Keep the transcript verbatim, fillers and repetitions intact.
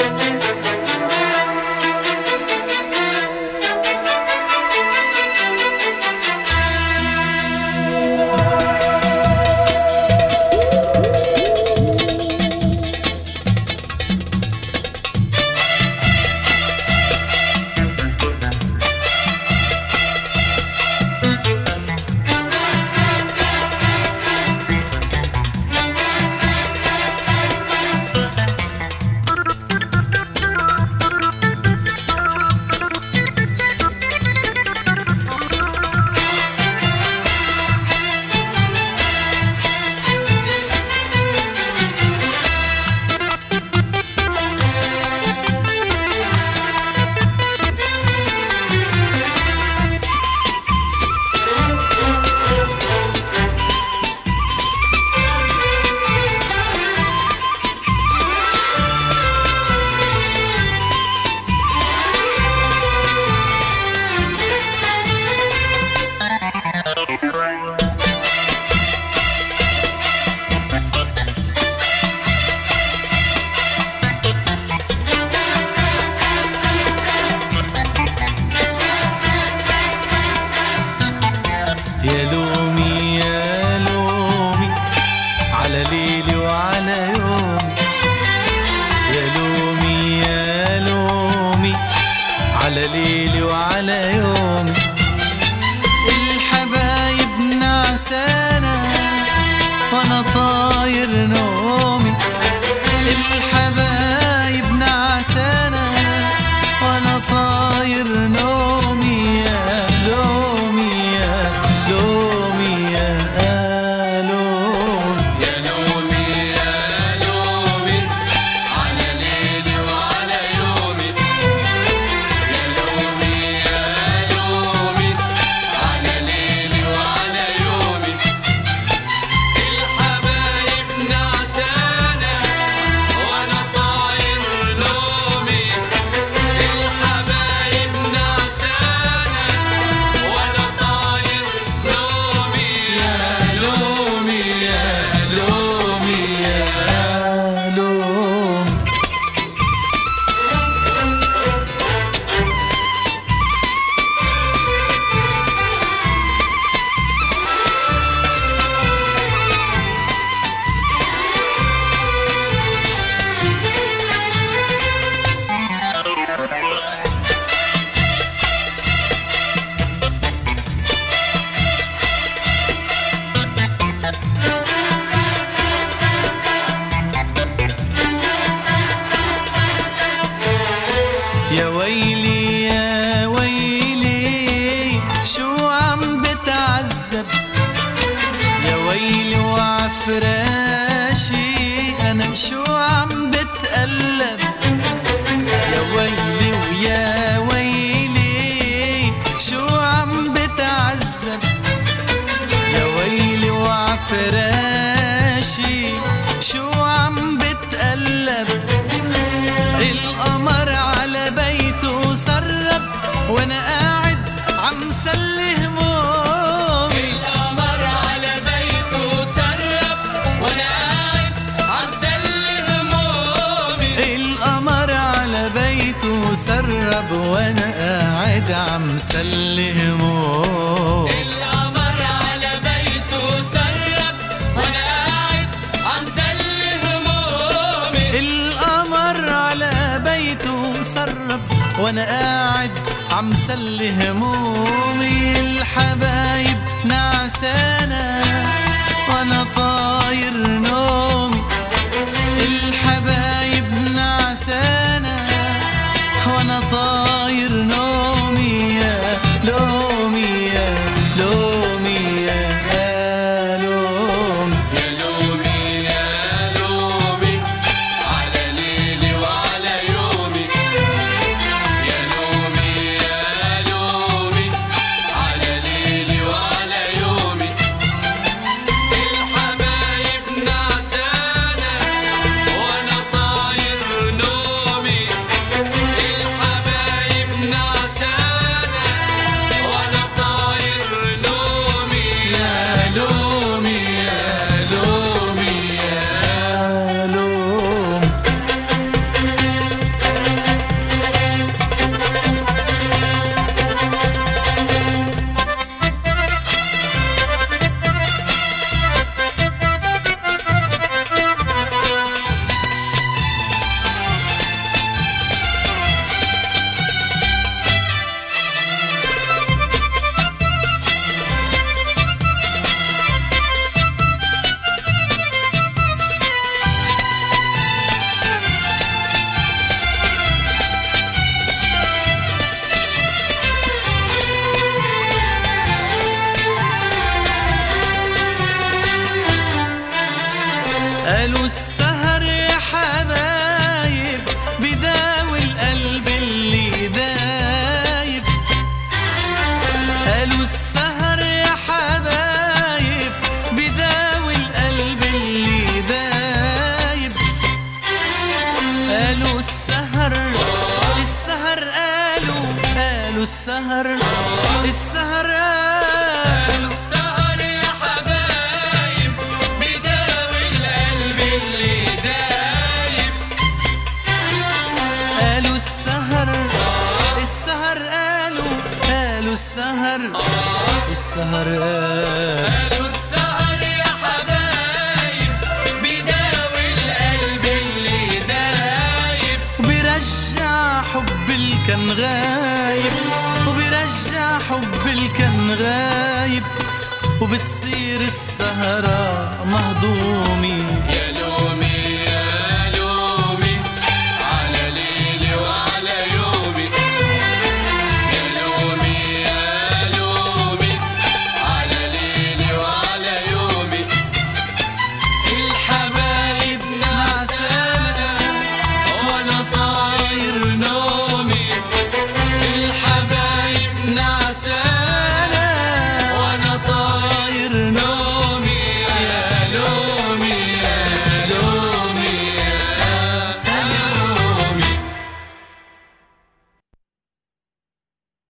يا لومي يا لومي على ليلي وعلى يومي، يا لومي يا لومي على ليلي وعلى يومي. الحبايب نعسانة وانا طاير نومي، الحبايب نعسانة وانا طاير نومي. يا لومي يا لومي يا لومي، يا لومي يا لومي على ليلي وعلى يومي، يا لومي يا لومي على ليلي وعلى يومي. الحبايب نعسانة وانا طاير نومي، الحبايب نعسانة وانا طاير نومي. يا لومي يا لومي يا لومي. يا ويلي يا ويلي شو عم بتعذب، يا ويلي وعفراشي أنا شو عم بتقلب. يا ويلي ويا ويلي شو عم بتعذب، يا ويلي وعفراشي شو عم بتقلب. القمر على بيته سرب وانا قاعد عم سلي همومي، القمر على بيته سرب وانا قاعد عم سلي همومي، القمر على بيته سرب وانا قاعد عم سلي همومي. القمر على بيته سرب وانا قاعد عم سلي همومي، القمر على بيته سرب وانا قاعد عم سلي همومي. الحبايب نعسانة وانا طاير نومي، الحبايب نعسانة وانا طاير نومي. يا لومي يا لومي يا لومي، يا لومي يا لومي على ليلي وعلى يومي، يا لومي يا لومي على ليلي وعلى يومي. الحبايب قالوا السهر يا حبايب بداوي القلب اللي دايب. قالوا السهر يا حبايب بداوي القلب اللي دايب. قالوا السهر السهر قالوا قالوا السهر السهر قالوا السهر يا حبايب بداوي القلب اللي دايب. قالوا السهر السهر قالوا قالوا السهر السهر قالوا السهر يا حبايب بداوي القلب اللي دايب. وبيرجع حب اللي كان غايب وبيرجع حب اللي كان غايب. وبتصير السهرة مهضومة يا